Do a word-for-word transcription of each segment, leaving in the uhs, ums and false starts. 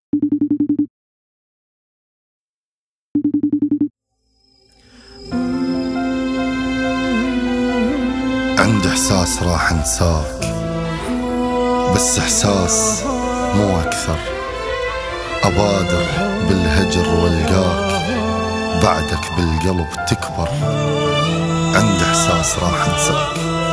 عندي إحساس راح انساك، بس إحساس مو أكثر. أبادر بالهجر والقاك، بعدك بالقلب تكبر. عندي إحساس راح انساك.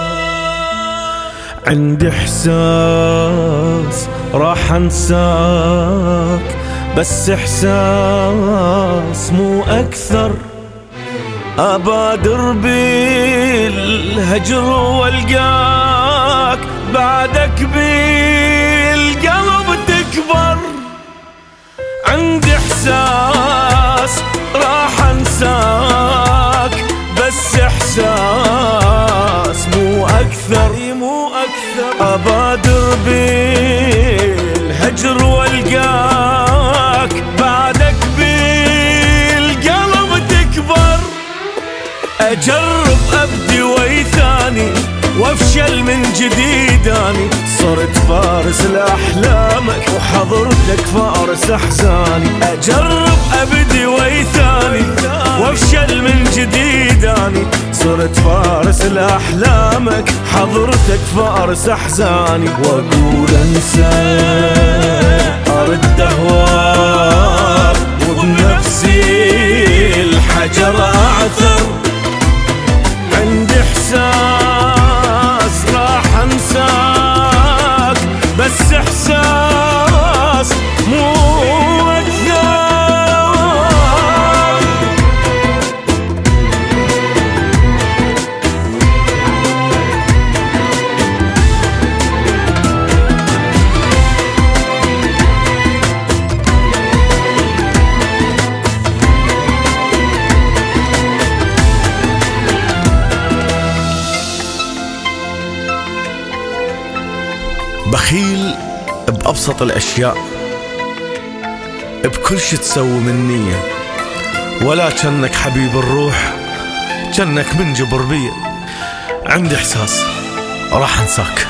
عندي إحساس راح انساك، بس إحساس مو أكثر. أبادر بالهجر والقاك، بعدك بالقلب تكبر. عندي إحساس راح انساك، بس إحساس مو أكثر مو أكثر. أبادر بالهجر والقاك، بعدك بالقلب تكبر. أجرب أبدي ويثاني وافشل من جديد. أني صرت فارس لأحلامك، وحضرتك فارس أحزاني. أجرب أبدي ويثاني وافشل من جديد. أني صرت فارس لأحلامك، حضرتك فارس أحزاني. وأقول أنسى أرد أهواك، وبنفسي الحجر أعثر. عندي إحساس راح انساك، بس إحساس مو أكثر. بخيل بأبسط الأشياء، بكل شي تسوي من نية، ولا كأنك حبيب الروح، كأنك منجبر بيا. عندي إحساس راح انساك.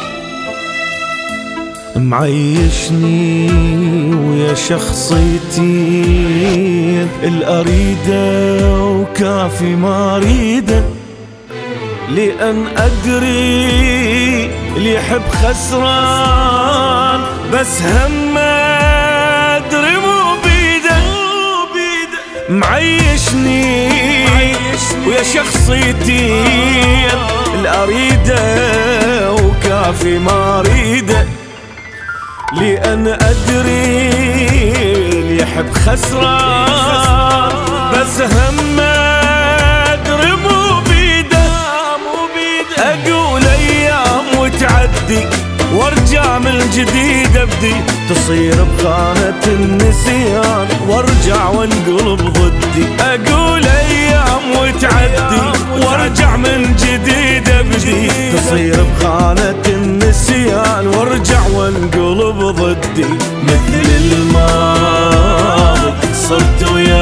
معيشني ويا شخصيتي الأريدة، وكافي ما أريده، لأن أدري اللي يحب خسران، بس هم أدري مو بيده. معيشني ويا شخصيتي الأريدة، وكافي ما أريده، لأن أدري اللي يحب خسران، بس هم أدري مو بيده. أقول أيام وتعدي، وارجع من جديد أبدي، تصير بخانة النسيان، وارجع وانقلب ضدي. أقول أيام وتعدي، وارجع من جديد أبدي، تصير بخانة النسيان، وارجع وانقلب ضدي. مثل الماضي صرت ويا